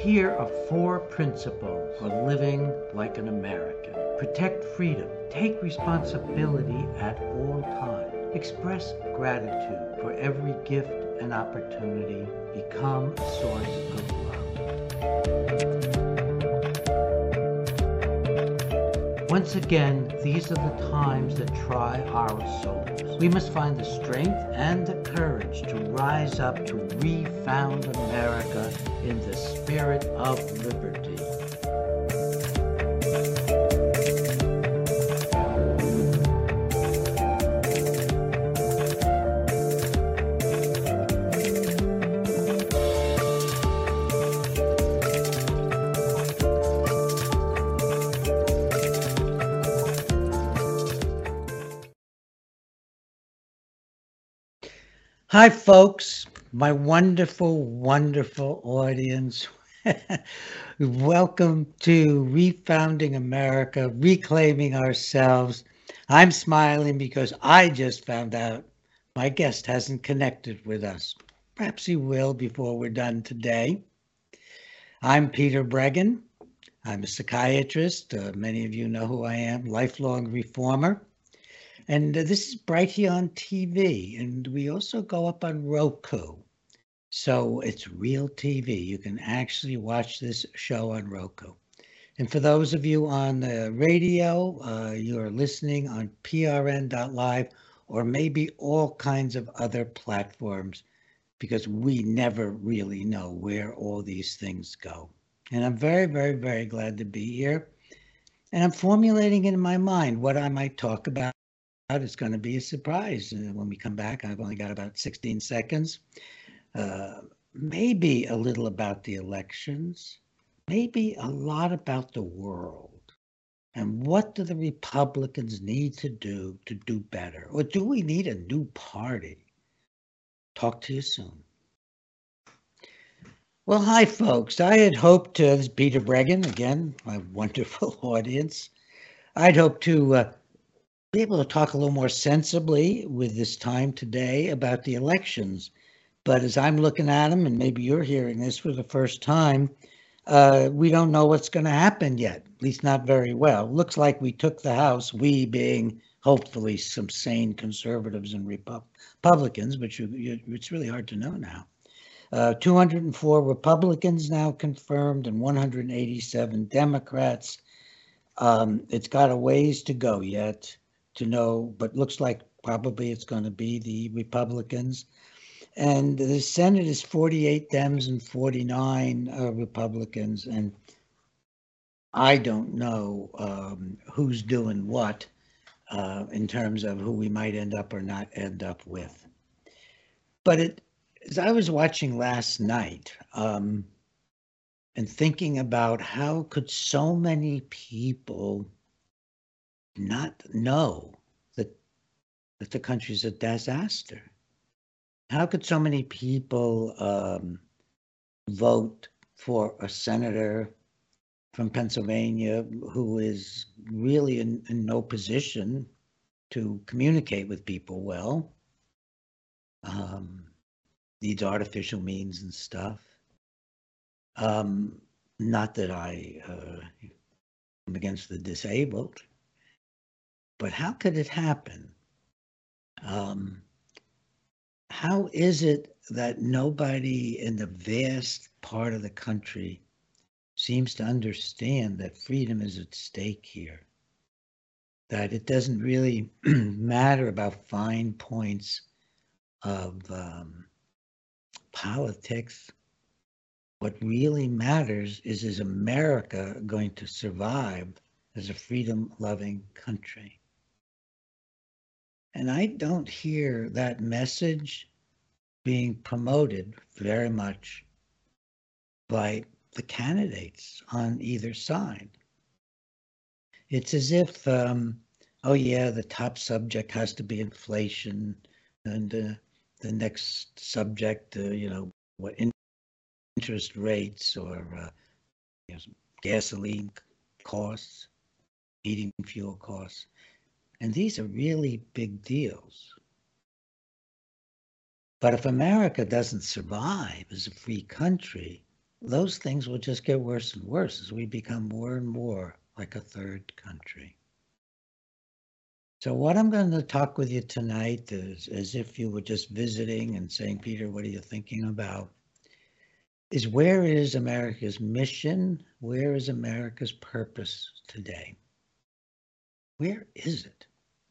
Here are 4 principles for living like an American. Protect freedom. Take responsibility at all times. Express gratitude for every gift and opportunity. Become a source of love. Once again, these are the times that try our souls. We must find the strength and the courage to rise up to refound America in the spirit of liberty. Hi, folks, my wonderful, wonderful audience. Welcome to Refounding America, Reclaiming Ourselves. I'm smiling because I just found out my guest hasn't connected with us. Perhaps he will before we're done today. I'm Peter Breggin. I'm a psychiatrist. Many of you know who I am, lifelong reformer. And this is Brighteon TV, and we also go up on Roku. So it's real TV. You can actually watch this show on Roku. And for those of you on the radio, you're listening on prn.live or maybe all kinds of other platforms because we never really know where all these things go. And I'm very, very, very glad to be here. And I'm formulating in my mind what I might talk about. It's going to be a surprise when we come back. I've only got about 16 seconds. Maybe a little about the elections, maybe a lot about the world. And what do the Republicans need to do better? Or do we need a new party? Talk to you soon. Well, hi, folks. I had hoped, this is Peter Breggin, again, my wonderful audience. I'd hoped to be able to talk a little more sensibly with this time today about the elections. But as I'm looking at them, and maybe you're hearing this for the first time, we don't know what's going to happen yet, at least not very well. Looks like we took the House, we being hopefully some sane conservatives and Republicans, but it's really hard to know now. 204 Republicans now confirmed and 187 Democrats. It's got a ways to go yet to know, but looks like probably it's going to be the Republicans. And the Senate is 48 Dems and 49 Republicans. And I don't know who's doing what in terms of who we might end up or not end up with. But as I was watching last night and thinking about how could so many people not know that the country's a disaster? How could so many people vote for a senator from Pennsylvania who is really in no position to communicate with people well, needs artificial means and stuff? Not that I am against the disabled, but how could it happen? How is it that nobody in the vast part of the country seems to understand that freedom is at stake here? That it doesn't really matter about fine points of politics. What really matters is America going to survive as a freedom-loving country? And I don't hear that message being promoted very much by the candidates on either side. It's as if, oh yeah, the top subject has to be inflation, and the next subject, what interest rates or gasoline costs, heating fuel costs. And these are really big deals. But if America doesn't survive as a free country, those things will just get worse and worse as we become more and more like a third country. So what I'm going to talk with you tonight is as if you were just visiting and saying, Peter, what are you thinking about? Is where is America's mission? Where is America's purpose today? Where is it?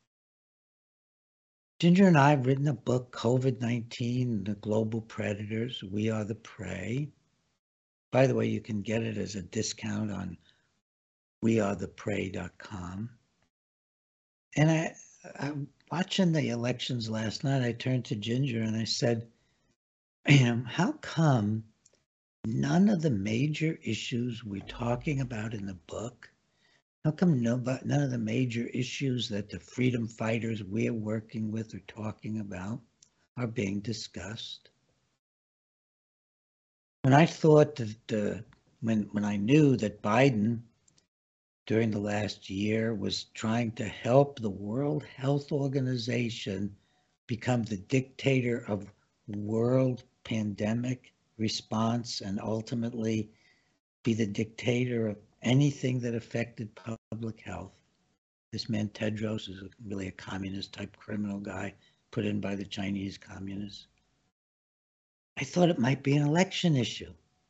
Ginger and I have written a book, COVID-19, The Global Predators, We Are the Prey. By the way, you can get it as a discount on wearetheprey.com. And I'm watching the elections last night. I turned to Ginger and I said, how come none of the major issues we're talking about in the book, how come none of the major issues that the freedom fighters we're working with are talking about are being discussed? When I thought that when I knew that Biden during the last year was trying to help the World Health Organization become the dictator of world pandemic response and ultimately be the dictator of anything that affected public health. This man Tedros is really a communist type criminal guy put in by the Chinese communists. I thought it might be an election issue.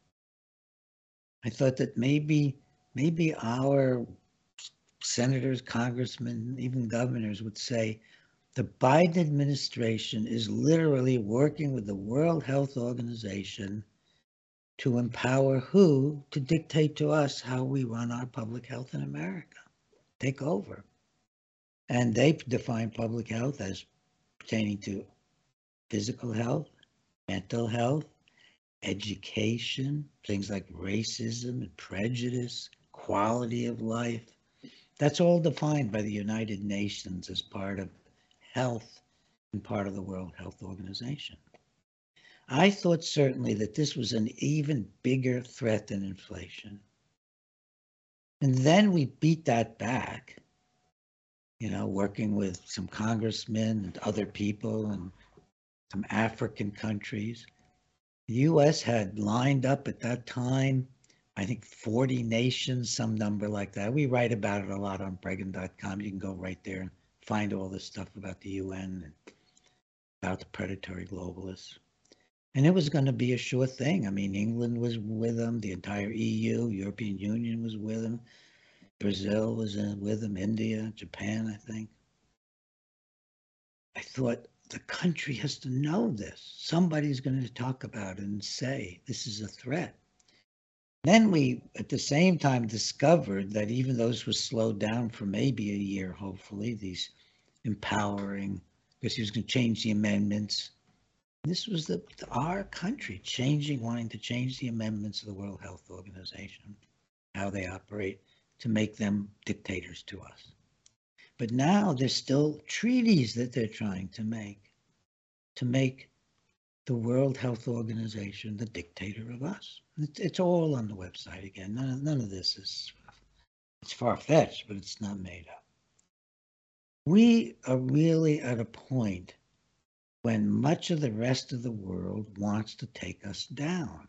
I thought that maybe our senators, congressmen, even governors would say, the Biden administration is literally working with the World Health Organization to empower who to dictate to us how we run our public health in America, take over. And they define public health as pertaining to physical health, mental health, education, things like racism and prejudice, quality of life. That's all defined by the United Nations as part of health and part of the World Health Organization. I thought certainly that this was an even bigger threat than inflation. And then we beat that back, working with some congressmen and other people and some African countries. The U.S. had lined up at that time, I think 40 nations, some number like that. We write about it a lot on Bregan.com. You can go right there and find all this stuff about the UN and about the predatory globalists. And it was going to be a sure thing. I mean, England was with them, the entire EU, European Union was with them, Brazil was with them, India, Japan, I think. I thought the country has to know this. Somebody's going to talk about it and say, this is a threat. Then we, at the same time, discovered that even those were slowed down for maybe a year, hopefully, these empowering, because he was going to change the amendments. This was our country wanting to change the amendments of the World Health Organization, how they operate, to make them dictators to us. But now there's still treaties that they're trying to make the World Health Organization the dictator of us. It's all on the website again. None of this it's far-fetched, but it's not made up. We are really at a point when much of the rest of the world wants to take us down.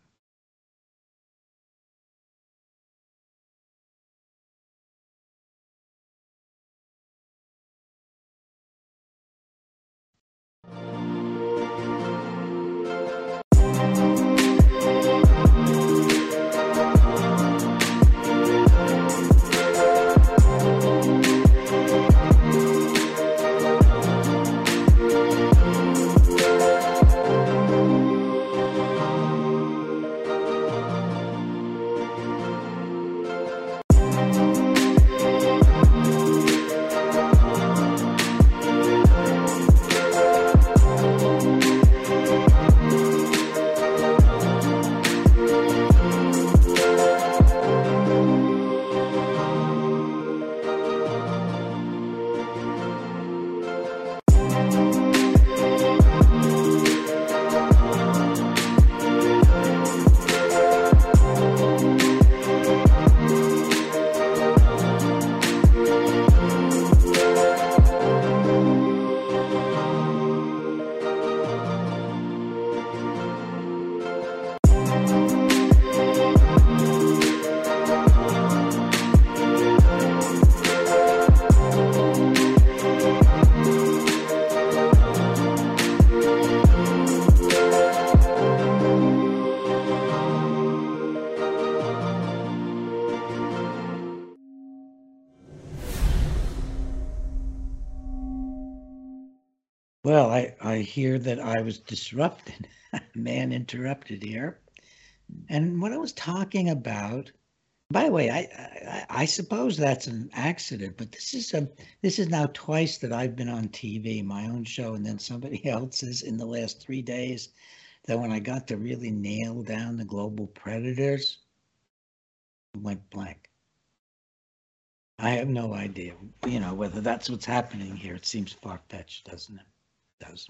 Well, I hear that I was disrupted. Man interrupted here. And what I was talking about, by the way, I suppose that's an accident, but this is now twice that I've been on TV, my own show, and then somebody else's in the last 3 days. That when I got to really nail down the global predators, it went blank. I have no idea, whether that's what's happening here. It seems far-fetched, doesn't it? It does.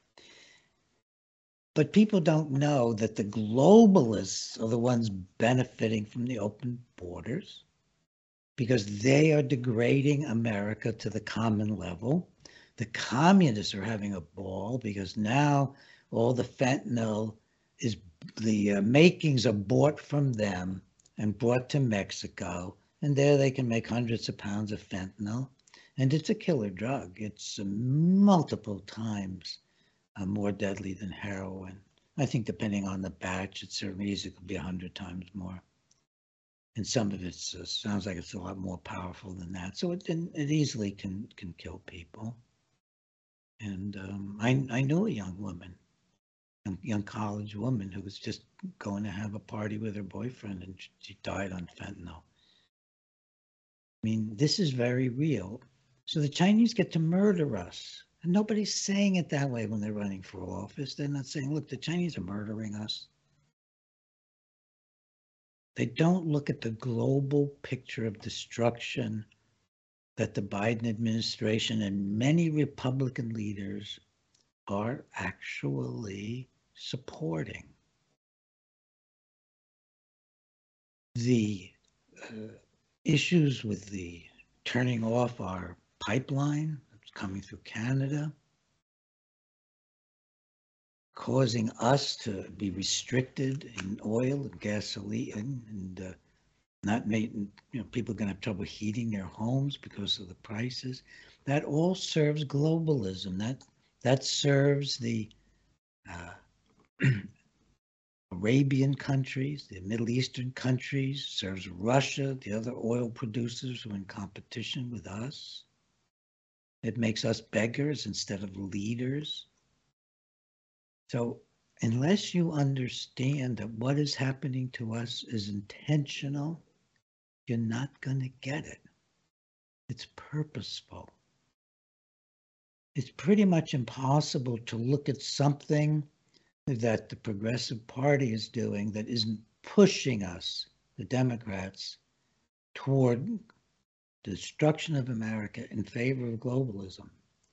But people don't know that the globalists are the ones benefiting from the open borders because they are degrading America to the common level. The communists are having a ball because now all the fentanyl is the makings are bought from them and brought to Mexico, and there they can make hundreds of pounds of fentanyl, and it's a killer drug. It's multiple times more deadly than heroin. I think depending on the batch, it certainly easily could be 100 times more. And some of it sounds like it's a lot more powerful than that. So it easily can kill people. And I knew a young woman, young college woman who was just going to have a party with her boyfriend, and she died on fentanyl. I mean, this is very real. So the Chinese get to murder us. And nobody's saying it that way when they're running for office. They're not saying, look, the Chinese are murdering us. They don't look at the global picture of destruction that the Biden administration and many Republican leaders are actually supporting. The issues with the turning off our pipeline that's coming through Canada, causing us to be restricted in oil and gasoline, and not making, people are going to have trouble heating their homes because of the prices. That all serves globalism. That serves the Arabian countries, the Middle Eastern countries, serves Russia, the other oil producers who are in competition with us. It makes us beggars instead of leaders. So unless you understand that what is happening to us is intentional, you're not going to get it. It's purposeful. It's pretty much impossible to look at something that the Progressive Party is doing that isn't pushing us, the Democrats, toward the destruction of America in favor of globalism.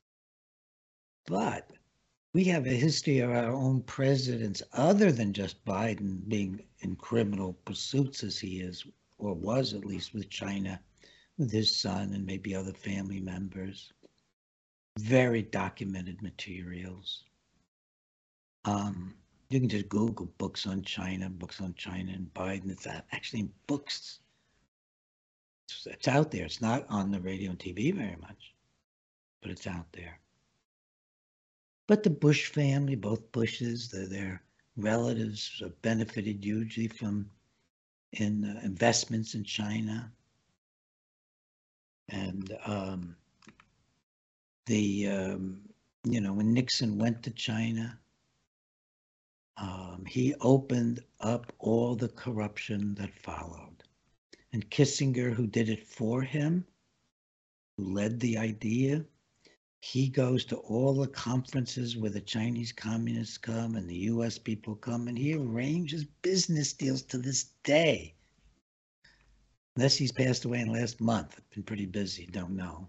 But we have a history of our own presidents, other than just Biden being in criminal pursuits as he is, or was at least with China, with his son and maybe other family members. Very documented materials. You can just Google books on China and Biden. It's actually in books. It's out there. It's not on the radio and TV very much, but it's out there. But the Bush family, both Bushes, their relatives benefited hugely from investments in China. And when Nixon went to China, he opened up all the corruption that followed. And Kissinger, who did it for him, who led the idea, he goes to all the conferences where the Chinese communists come and the US people come, and he arranges business deals to this day. Unless he's passed away in the last month. I've been pretty busy, don't know.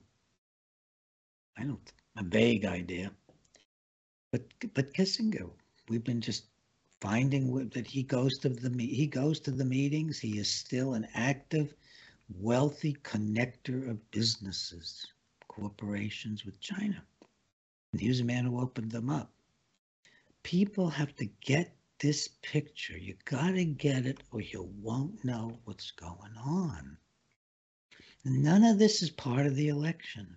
A vague idea. But Kissinger, we've been just finding that he goes to the meetings. He is still an active, wealthy connector of businesses, corporations with China. And he was a man who opened them up. People have to get this picture. You got to get it or you won't know what's going on. And none of this is part of the election.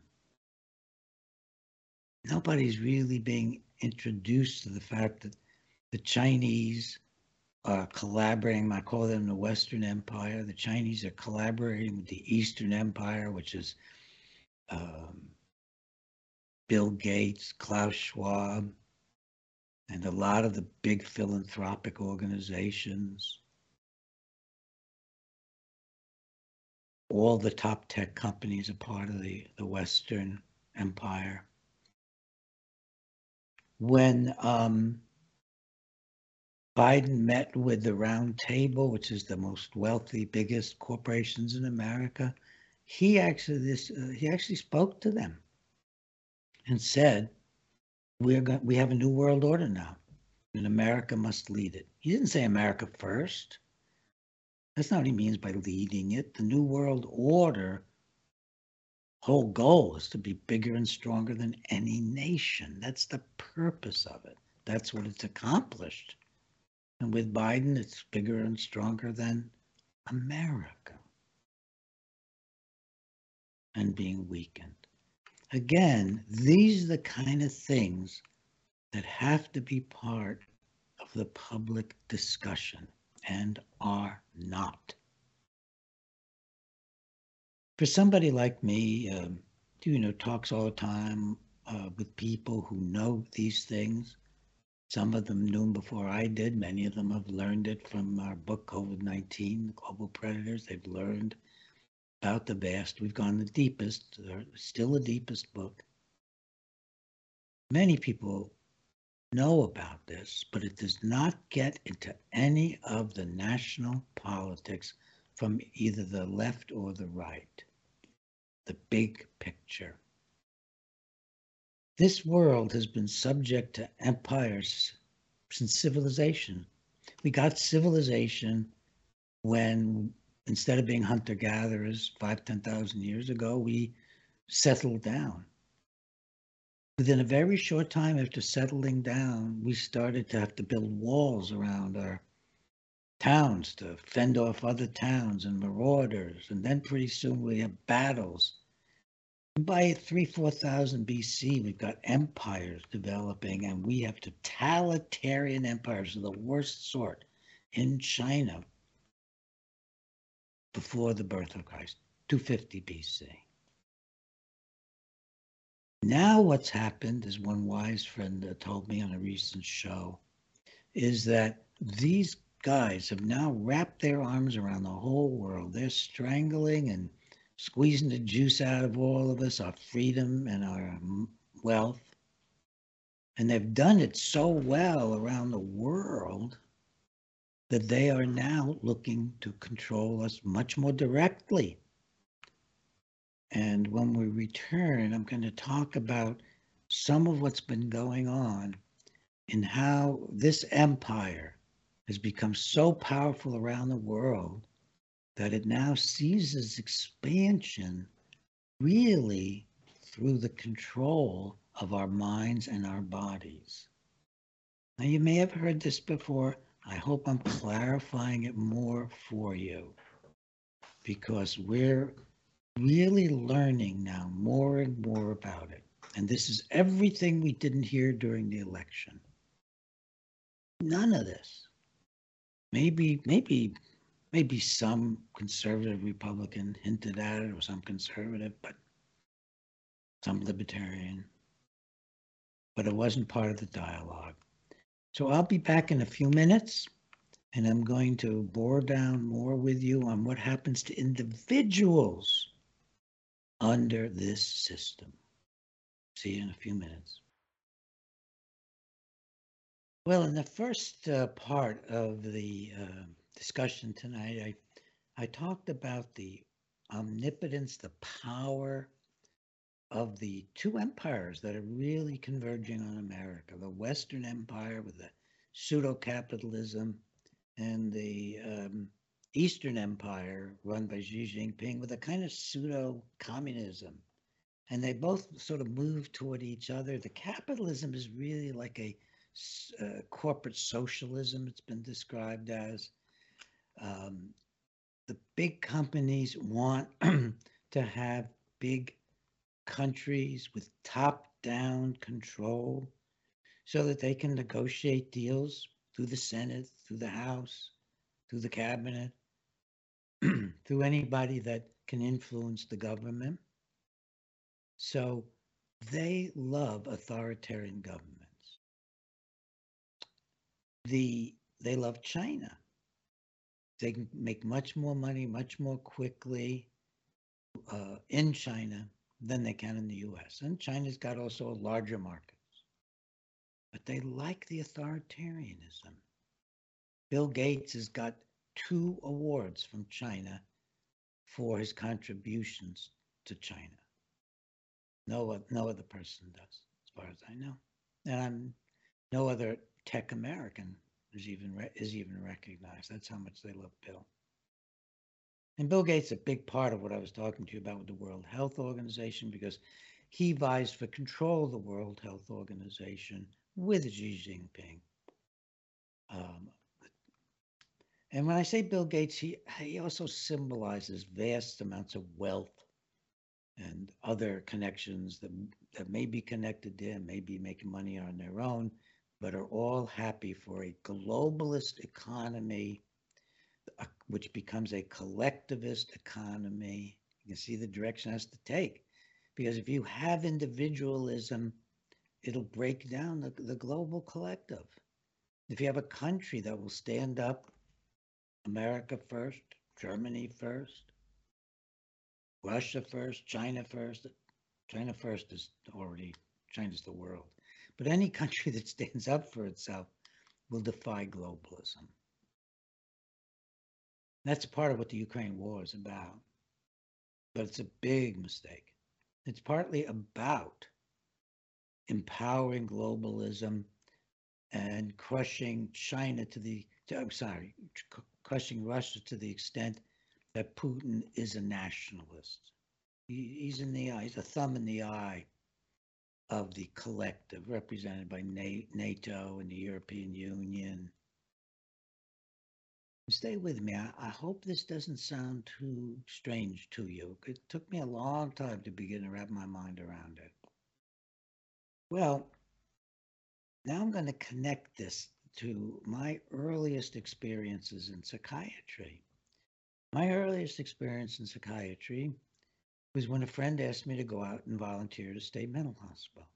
Nobody's really being introduced to the fact that the Chinese are collaborating. I call them the Western Empire. The Chinese are collaborating with the Eastern Empire, which is Bill Gates, Klaus Schwab, and a lot of the big philanthropic organizations, all the top tech companies are part of the Western Empire. When Biden met with the Round Table, which is the most wealthy, biggest corporations in America, he actually spoke to them and said, we have a new world order now, and America must lead it. He didn't say America first. That's not what he means by leading it. The new world order whole goal is to be bigger and stronger than any nation. That's the purpose of it. That's what it's accomplished. And with Biden, it's bigger and stronger than America and being weakened. Again, these are the kind of things that have to be part of the public discussion and are not. For somebody like me, talks all the time with people who know these things. Some of them knew them before I did. Many of them have learned it from our book, COVID-19, The Global Predators. They've learned about the vast. We've gone the deepest, still the deepest book. Many people know about this, but it does not get into any of the national politics from either the left or the right. The big picture. This world has been subject to empires since civilization. We got civilization when, instead of being hunter-gatherers 5,000-10,000 years ago, we settled down. Within a very short time after settling down, we started to have to build walls around our towns to fend off other towns and marauders. And then pretty soon we have battles. And by 3,000-4,000 BC, we've got empires developing, and we have totalitarian empires of the worst sort in China before the birth of Christ, 250 BC. Now what's happened, as one wise friend told me on a recent show, is that these guys have now wrapped their arms around the whole world. They're strangling and squeezing the juice out of all of us, our freedom and our wealth. And they've done it so well around the world that they are now looking to control us much more directly. And when we return, I'm going to talk about some of what's been going on and how this empire has become so powerful around the world that it now sees its expansion really through the control of our minds and our bodies. Now, you may have heard this before. I hope I'm clarifying it more for you, because we're really learning now more and more about it. And this is everything we didn't hear during the election. None of this. Maybe some conservative Republican hinted at it, or some conservative, but some libertarian. But it wasn't part of the dialogue. So I'll be back in a few minutes, and I'm going to bore down more with you on what happens to individuals under this system. See you in a few minutes. Well, in the first part of the discussion tonight, I talked about the omnipotence, the power of the two empires that are really converging on America, the Western Empire with the pseudo-capitalism and the Eastern Empire run by Xi Jinping with a kind of pseudo-communism. And they both sort of move toward each other. The capitalism is really like a corporate socialism, it's been described as. The big companies want to have big countries with top-down control so that they can negotiate deals through the Senate, through the House, through the cabinet, through anybody that can influence the government. So They love authoritarian governments. They love China. They can make much more money, much more quickly in China than they can in the U.S. And China's got also larger markets. But they like the authoritarianism. Bill Gates has got 2 awards from China for his contributions to China. No other person does, as far as I know. And no other tech American is even recognized. That's how much they love Bill. And Bill Gates is a big part of what I was talking to you about with the World Health Organization, because he vies for control of the World Health Organization with Xi Jinping. And when I say Bill Gates, he also symbolizes vast amounts of wealth and other connections that may be connected there, may be making money on their own, but are all happy for a globalist economy, which becomes a collectivist economy. You can see the direction it has to take. Because if you have individualism, it'll break down the global collective. If you have a country that will stand up, America first, Germany first, Russia first, China first. China first is already, China's the world. But any country that stands up for itself will defy globalism. That's part of what the Ukraine war is about. But it's a big mistake. It's partly about empowering globalism and crushing crushing Russia to the extent that Putin is a nationalist. He's a thumb in the eye of the collective represented by NATO and the European Union. Stay with me. I hope this doesn't sound too strange to you. It took me a long time to begin to wrap my mind around it. Well, now I'm going to connect this to my earliest experiences in psychiatry. My earliest experience in psychiatry was when a friend asked me to go out and volunteer at a state mental hospital.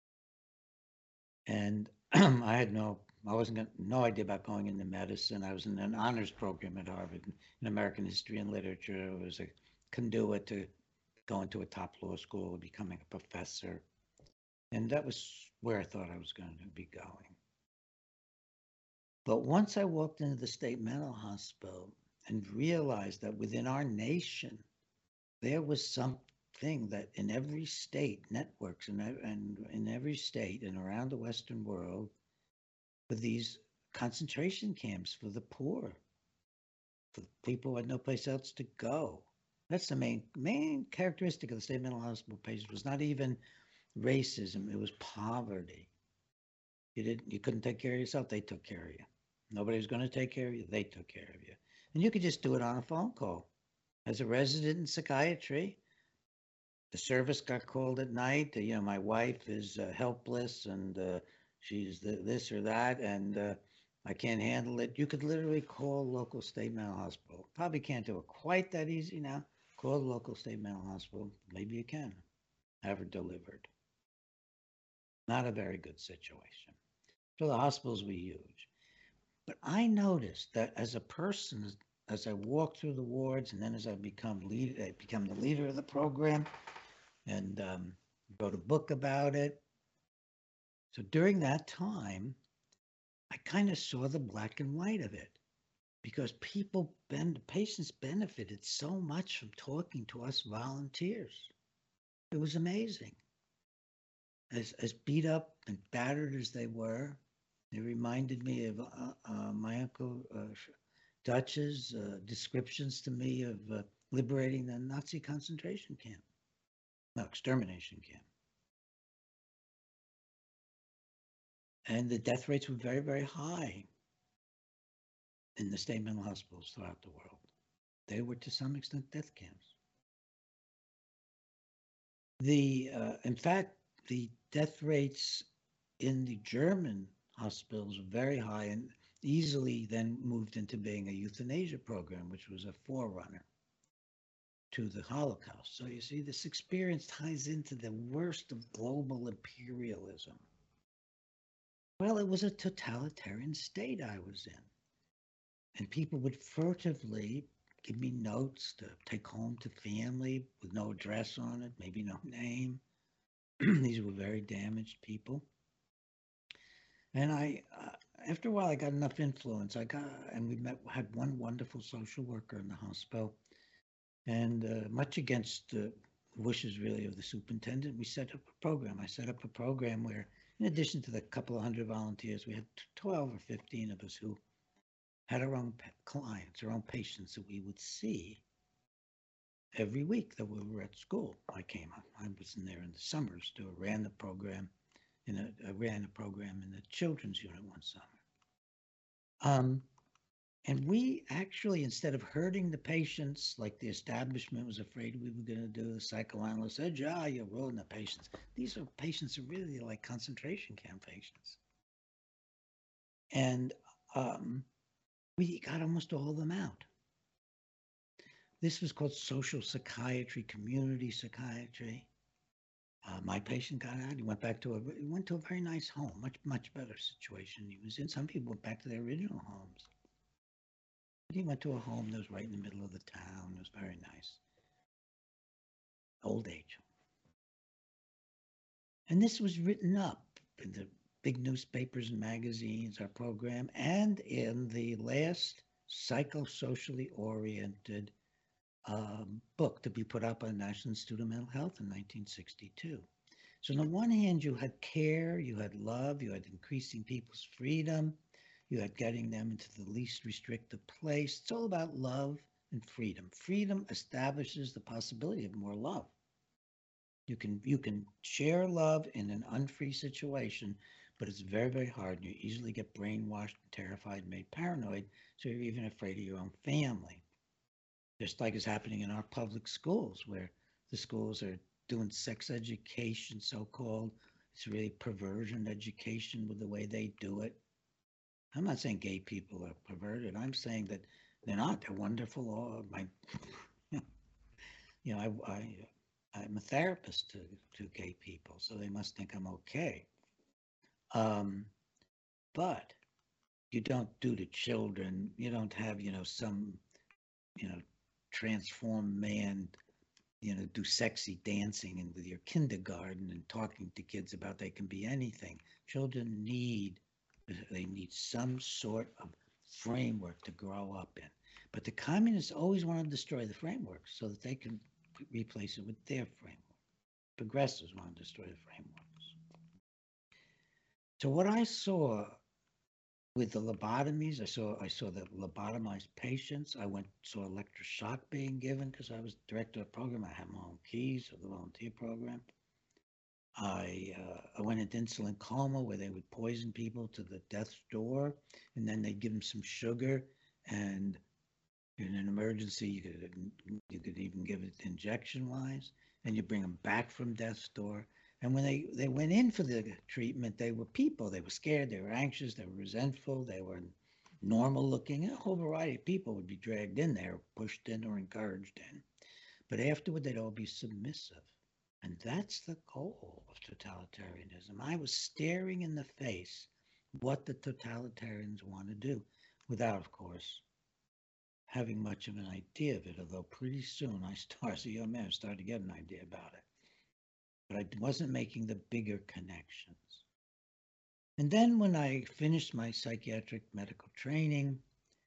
And I had no idea about going into medicine. I was in an honors program at Harvard in American history and literature. I was a conduit to go into a top law school, becoming a professor. And that was where I thought I was going to be going. But once I walked into the state mental hospital and realized that within our nation, there was something that in every state, networks and in every state and around the Western world, with these concentration camps for the poor, for people who had no place else to go. That's the main characteristic of the state mental hospital patients was not even racism, it was poverty. You couldn't take care of yourself, they took care of you. Nobody was going to take care of you, they took care of you. And you could just do it on a phone call. As a resident in psychiatry, the service got called at night. My wife is helpless and she's this or that, and I can't handle it. You could literally call local state mental hospital. Probably can't do it quite that easy now. Call the local state mental hospital. Maybe you can. Have her delivered. Not a very good situation. So the hospitals were huge. But I noticed that as a person, as I walked through the wards, and then as I become the leader of the program, and wrote a book about it. So during that time, I kind of saw the black and white of it, because patients benefited so much from talking to us volunteers. It was amazing. As beat up and battered as they were, they reminded me of my uncle Dutch's descriptions to me of liberating the Nazi concentration camp, no, extermination camp. And the death rates were very, very high in the state mental hospitals throughout the world. They were, to some extent, death camps. In fact, the death rates in the German hospitals were very high and easily then moved into being a euthanasia program, which was a forerunner to the Holocaust. So you see, this experience ties into the worst of global imperialism. Well, it was a totalitarian state I was in. And people would furtively give me notes to take home to family with no address on it, maybe no name. These were very damaged people. And after a while, I got enough influence. And we had one wonderful social worker in the hospital. And much against the wishes, really, of the superintendent, we set up a program. I set up a program where, in addition to the couple of hundred volunteers, we had 12 or 15 of us who had our own clients, our own patients that we would see every week that we were at school. I was in there in the summers. Ran the program. I ran a program in the children's unit one summer. And we actually, instead of hurting the patients like the establishment was afraid we were going to do, the psychoanalyst said, yeah, you're ruining the patients. These are patients who really like concentration camp patients. And we got almost all of them out. This was called social psychiatry, community psychiatry. My patient got out. He went to a very nice home, much better situation he was in. Some people went back to their original homes. But he went to a home that was right in the middle of the town. It was very nice. Old age. And this was written up in the big newspapers and magazines, our program, and in the last psychosocially oriented book to be put out by the National Institute of Mental Health in 1962. So on the one hand, you had care, you had love, you had increasing people's freedom, you had getting them into the least restrictive place. It's all about love and freedom. Freedom establishes the possibility of more love. You can share love in an unfree situation, but it's very, very hard. You easily get brainwashed, terrified, made paranoid, so you're even afraid of your own family. Just like is happening in our public schools, where the schools are doing sex education, so-called. It's really perversion education with the way they do it. I'm not saying gay people are perverted. I'm saying that they're not. They're wonderful. I'm a therapist to gay people, so they must think I'm okay. But you don't do to children. You don't have, some, transformed man, do sexy dancing and with your kindergarten and talking to kids about they can be anything. Children need some sort of framework to grow up in. But the communists always want to destroy the framework so that they can replace it with their framework. Progressives want to destroy the frameworks. So what I saw with the lobotomies, I saw the lobotomized patients. I saw electroshock being given because I was director of the program. I had my own keys of the volunteer program. I went into insulin coma where they would poison people to the death's door, and then they'd give them some sugar, and in an emergency you could even give it injection wise, and you bring them back from death's door. And when they went in for the treatment, they were people. They were scared, they were anxious, they were resentful, they were normal looking. A whole variety of people would be dragged in there, pushed in or encouraged in. But afterward, they'd all be submissive. And that's the goal of totalitarianism. I was staring in the face what the totalitarians want to do without, of course, having much of an idea of it, although pretty soon as a young man, I started to get an idea about it. But I wasn't making the bigger connections. And then when I finished my psychiatric medical training,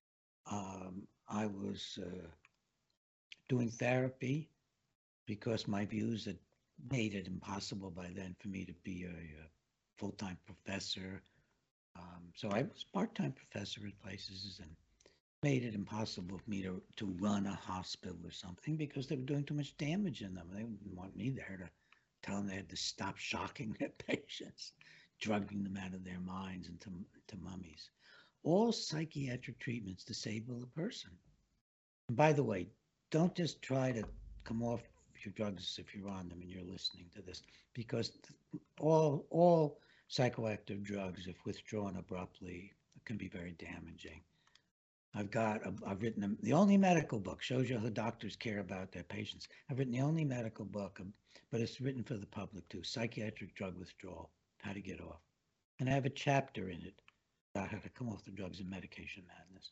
I was doing therapy because my views had made it impossible by then for me to be a full-time professor. So I was part-time professor at places and made it impossible for me to run a hospital or something because they were doing too much damage in them. They didn't want me there to tell them they had to stop shocking their patients, drugging them out of their minds into mummies. All psychiatric treatments disable a person. And by the way, don't just try to come off your drugs if you're on them and you're listening to this, because all psychoactive drugs, if withdrawn abruptly, can be very damaging. I've written the only medical book, shows you how doctors care about their patients. I've written the only medical book, but it's written for the public too, Psychiatric Drug Withdrawal, How to Get Off. And I have a chapter in it about how to come off the drugs and medication madness.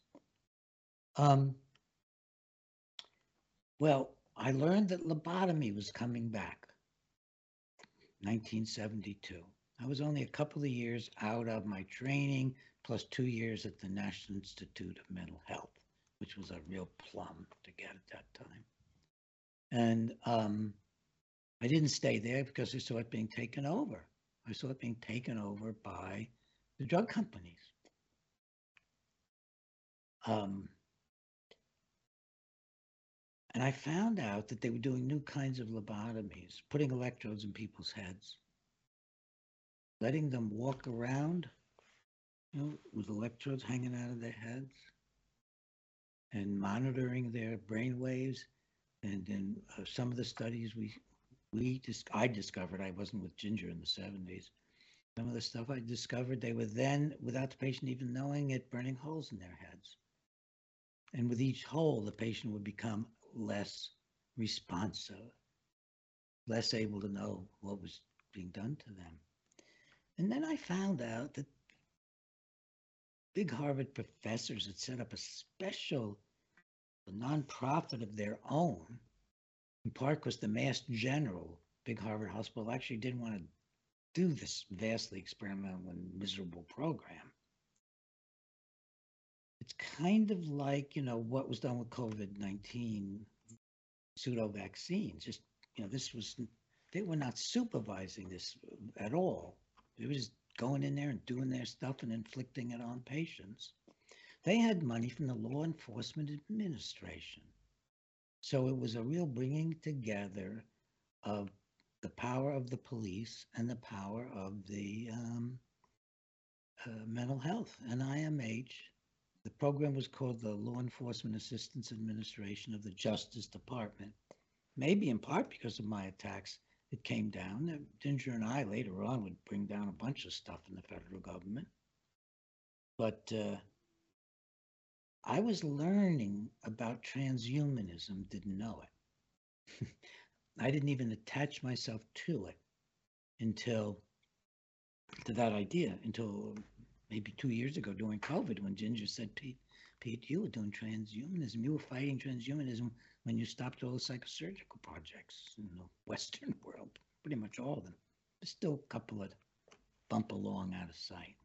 Well, I learned that lobotomy was coming back, 1972. I was only a couple of years out of my training, plus 2 years at the National Institute of Mental Health, which was a real plum to get at that time. And I didn't stay there because I saw it being taken over. I saw it being taken over by the drug companies. And I found out that they were doing new kinds of lobotomies, putting electrodes in people's heads, letting them walk around, with electrodes hanging out of their heads, and monitoring their brain waves. And in some of the studies I discovered, I wasn't with Ginger in the 70s. Some of the stuff I discovered, they were then, without the patient even knowing it, burning holes in their heads. And with each hole, the patient would become less responsive, less able to know what was being done to them. And then I found out that big Harvard professors had set up a special nonprofit of their own, in part because the Mass General, big Harvard hospital, actually didn't want to do this vastly experimental and miserable program. It's kind of like, what was done with COVID-19 pseudo vaccines. Just, they were not supervising this at all. They were just going in there and doing their stuff and inflicting it on patients. They had money from the Law Enforcement Administration. So it was a real bringing together of the power of the police and the power of the mental health, NIMH. The program was called the Law Enforcement Assistance Administration of the Justice Department. Maybe in part because of my attacks, it came down. Ginger and I later on would bring down a bunch of stuff in the federal government. But I was learning about transhumanism, didn't know it. I didn't even attach myself to it until maybe 2 years ago during COVID, when Ginger said, Pete, you were doing transhumanism. You were fighting transhumanism when you stopped all the psychosurgical projects in the Western world, pretty much all of them. There's still a couple that bump along out of sight.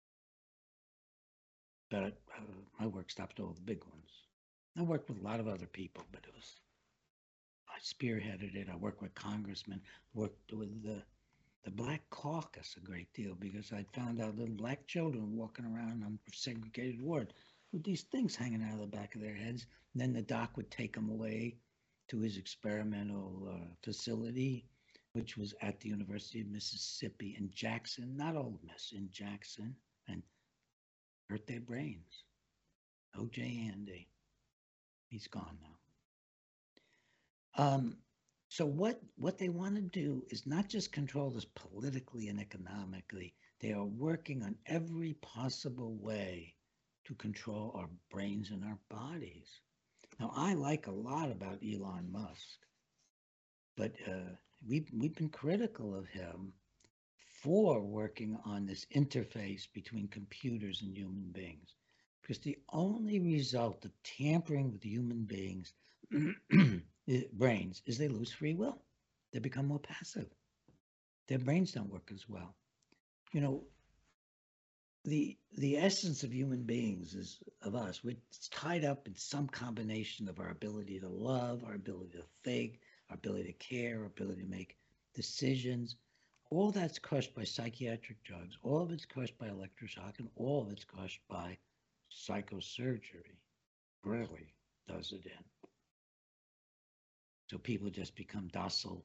But my work stopped all the big ones. I worked with a lot of other people, but I spearheaded it. I worked with congressmen, worked with the Black Caucus a great deal, because I'd found out little black children walking around on a segregated ward with these things hanging out of the back of their heads. And then the doc would take them away to his experimental facility, which was at the University of Mississippi in Jackson, not Ole Miss, in Jackson, and hurt their brains. O.J. Andy. He's gone now. So what they want to do is not just control us politically and economically. They are working on every possible way to control our brains and our bodies. Now, I like a lot about Elon Musk, but we've been critical of him for working on this interface between computers and human beings, because the only result of tampering with human beings' brains is they lose free will. They become more passive. Their brains don't work as well. The essence of human beings is of us. It's tied up in some combination of our ability to love, our ability to think, our ability to care, our ability to make decisions. All that's crushed by psychiatric drugs. All of it's crushed by electroshock, and all of it's crushed by psychosurgery. Really does it in. So people just become docile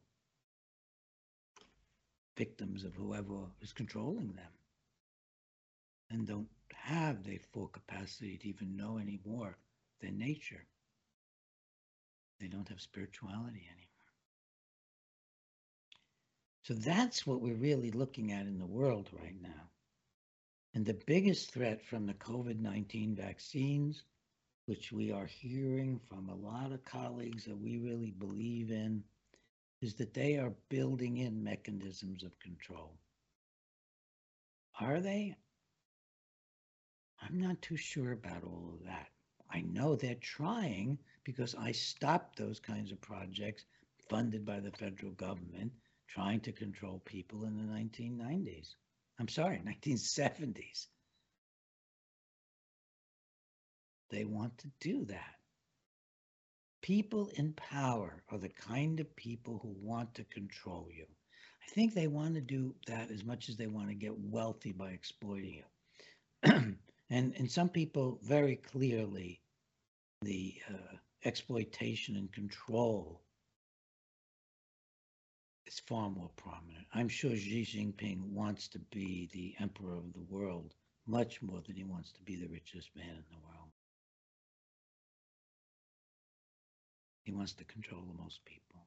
victims of whoever is controlling them, and don't have their full capacity to even know anymore their nature. They don't have spirituality anymore. So that's what we're really looking at in the world right now. And the biggest threat from the COVID-19 vaccines which we are hearing from a lot of colleagues that we really believe in, is that they are building in mechanisms of control. Are they? I'm not too sure about all of that. I know they're trying because I stopped those kinds of projects funded by the federal government trying to control people in the 1990s. I'm sorry, 1970s. They want to do that. People in power are the kind of people who want to control you. I think they want to do that as much as they want to get wealthy by exploiting you. And some people very clearly the exploitation and control is far more prominent. I'm sure Xi Jinping wants to be the emperor of the world much more than he wants to be the richest man in the world. He wants to control the most people.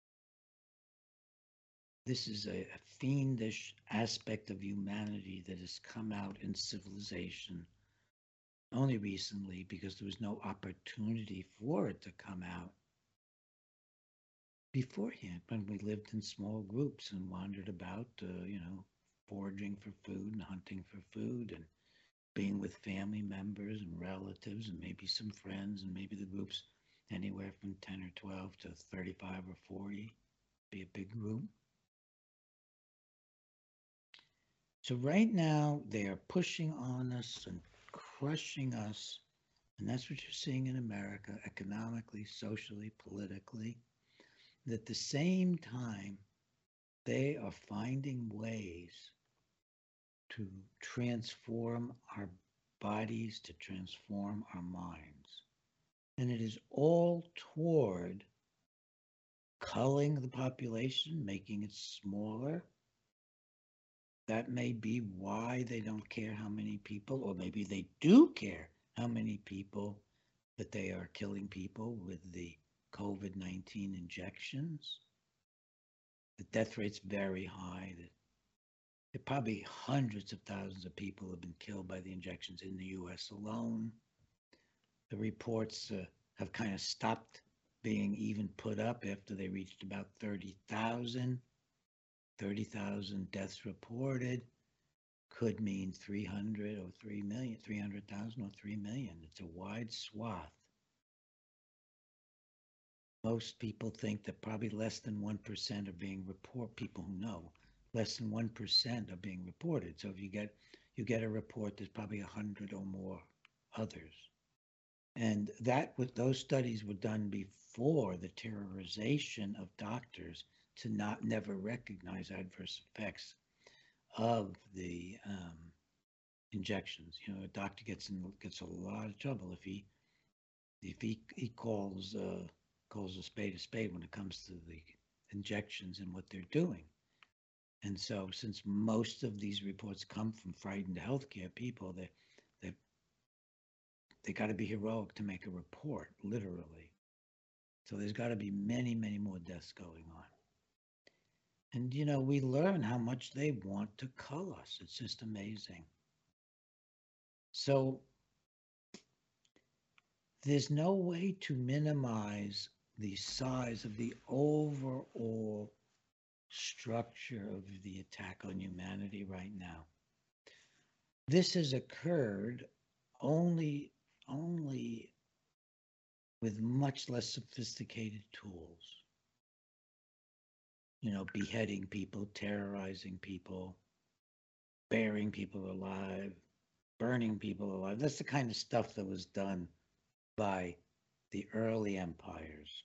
This is a fiendish aspect of humanity that has come out in civilization only recently because there was no opportunity for it to come out beforehand when we lived in small groups and wandered about, foraging for food and hunting for food and being with family members and relatives and maybe some friends and maybe the groups anywhere from 10 or 12 to 35 or 40, be a big group. So right now they are pushing on us and crushing us. And that's what you're seeing in America, economically, socially, politically. At the same time, they are finding ways to transform our bodies, to transform our minds. And it is all toward culling the population, making it smaller. That may be why they don't care how many people, or maybe they do care how many people, that they are killing people with the COVID-19 injections. The death rate's very high. That probably hundreds of thousands of people have been killed by the injections in the US alone. The reports have kind of stopped being even put up after they reached about 30,000. 30,000 deaths reported could mean 300 or 3 million, 300,000 or 3 million. It's a wide swath. Most people think that probably less than 1% are being reported, people who know, less than 1% are being reported. So if you get a report, there's probably 100 or more others. And those studies were done before the terrorization of doctors to never recognize adverse effects of the injections. A doctor gets a lot of trouble if he calls a spade when it comes to the injections and what they're doing. And so, since most of these reports come from frightened healthcare people, they got to be heroic to make a report, literally. So there's got to be many, many more deaths going on. And we learn how much they want to cull us. It's just amazing. So there's no way to minimize the size of the overall structure of the attack on humanity right now. This has occurred only with much less sophisticated tools. Beheading people, terrorizing people, burying people alive, burning people alive. That's the kind of stuff that was done by the early empires.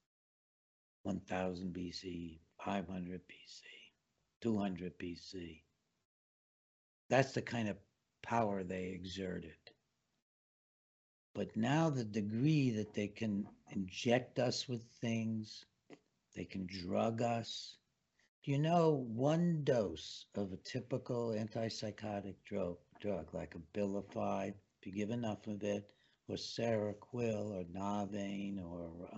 1000 BC, 500 BC, 200 BC. That's the kind of power they exerted. But now the degree that they can inject us with things, they can drug us. Do you know one dose of a typical antipsychotic drug like Abilify, if you give enough of it, or Seroquel or Navain or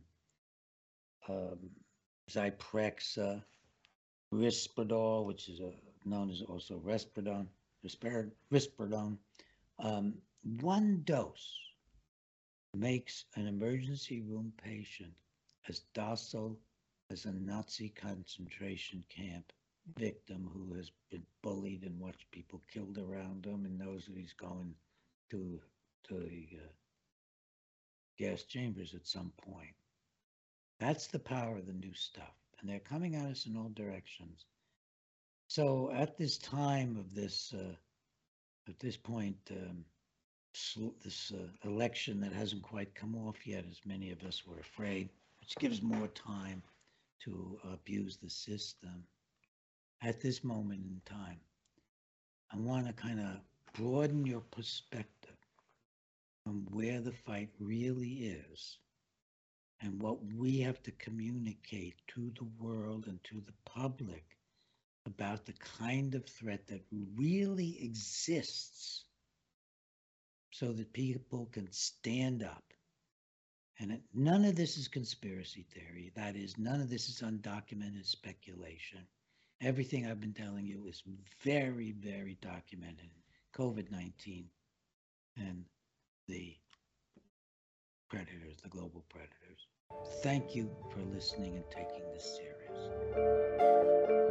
Zyprexa, Risperdal, which is known as also Risperidone, one dose makes an emergency room patient as docile as a Nazi concentration camp victim who has been bullied and watched people killed around him and knows that he's going to the gas chambers at some point. That's the power of the new stuff, and they're coming at us in all directions. So at this time of this, at this point, this election that hasn't quite come off yet, as many of us were afraid, which gives more time to abuse the system. At this moment in time, I want to kind of broaden your perspective on where the fight really is and what we have to communicate to the world and to the public about the kind of threat that really exists so that people can stand up. And none of this is conspiracy theory. That is, none of this is undocumented speculation. Everything I've been telling you is very, very documented. COVID-19 and the predators, the global predators. Thank you for listening and taking this serious.